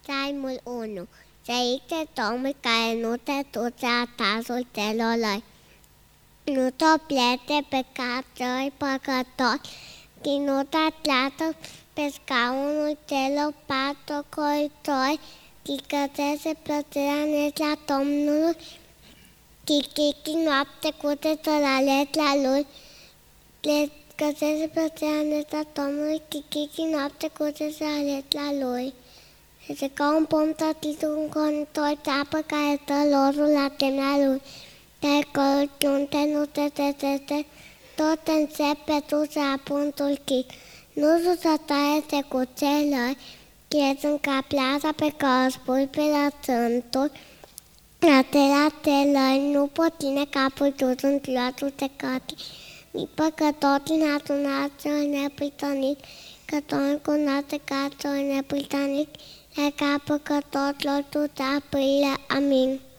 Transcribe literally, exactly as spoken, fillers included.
Psalmul unu. Trăiește Domnul care nu te duce atasul celorlalți, nu te plete pe cap cei păcătoși, și nu te plată pe scaunul celor batjocoritori, și găsește plăcerea neți la Domnului, și chichi noapte curte la lui. Le găsește plăcerea neți la Domnului, și chichi noapte curte la lui. Este ca un pom tătit un conitor de apă care stă lorul la temea lui. Dar călciunte nu te trezește, tot te înțepe tu să apuntul chit. Nu sus tare se cucelări, că sunt ca plasa pe care o spui pe la țântul. La tela telări nu pot ține capul tu, sunt luatul de cati. Ni păcătoții n-atunați nepritănit, că tot cunoaște ca să nepritănit. E ca păcătoților tu te aprile. Amin.